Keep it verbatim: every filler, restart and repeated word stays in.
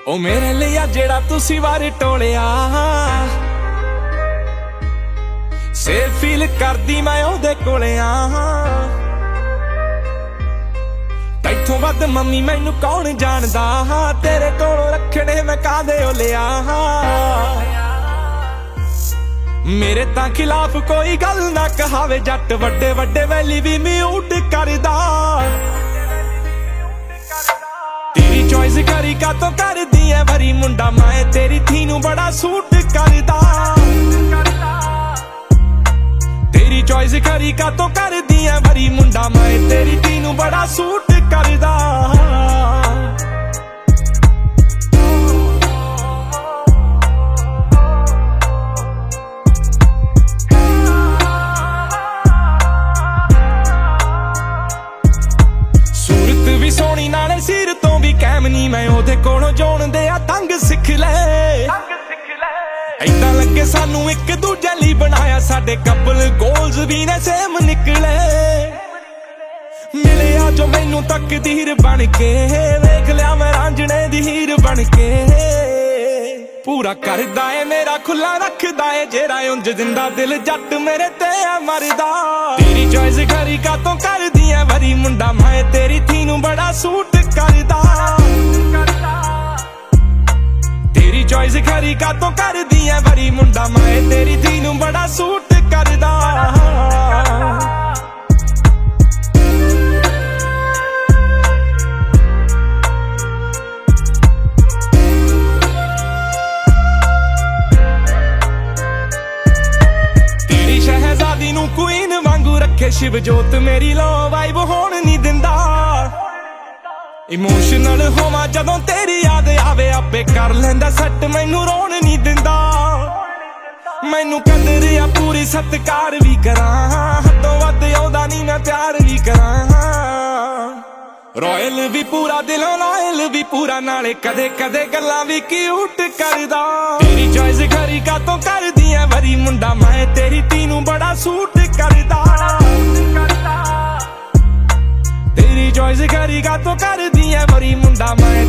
ओ मेरे लिया जेड़ा तुसी वार टोलिया सेफ फील करदी मैं ओदे कोले आ तैथों वध मम्मी मैनू कौन जानदा तेरे कोलों रखने मैं कादे ओ लिया मेरे तां खिलाफ कोई गल ना कहावे जट वड्डे वड्डे वैली भी म्यूट करदा तेरी चॉइस करी का तो कर दी है वरी मुंडा मैं तेरी थी नू बड़ा सूट करदा तेरी चॉइस करी का तो कर दी है वरी मुंडा मैं तेरी थी नू बड़ा सूट करदा सोनी नाले सिर तो भी कैम नी मैं ओदे कोलों जोन दे आ तंग सिख ले ऐदां लगे सानू एक दूजे लई बनाया साडे कपल गोल्स भी ने सेम निकले मिले आ जो मैनू तकदीर बन के वेख लिया मैं रांझणे दी हीर बन के पूरा करदा है मेरा खुला रखदा है जेरा उंज जिंदा दिल जट मेरे ते मरदा तेरी चॉइस करी का तो कर दी है वरी मुंडा मैं तेरी थी नू बड़ा सूट करदा तेरी चॉइस करी का तो कर दी है वरी मुंडा मैं तेरी थी नू बड़ा सूट करदा शहजादी नू क्वीन वांगू रखे शिव जोत मेरी लो वाइब होण नी दिंदा इमोशनल होवा जदों तेरी याद आवे आपे कर लैंदा सट मैनू रोण नी दिंदा मैनू कदर आ पूरी सत्कार भी करां हदों वध आउंदा नी मैं प्यार भी करां रॉयल भी पूरा दिलों लॉयल भी पूरा नाले कदे कदे गल्लां भी क्यूट करदा तेरी चॉइस करी का तो कर दी है वरी मुंडा मैं तेरी धी नू बड़ा सूट करदा तेरी चॉइस करी का तो कर दी है वरी मुंडा मैं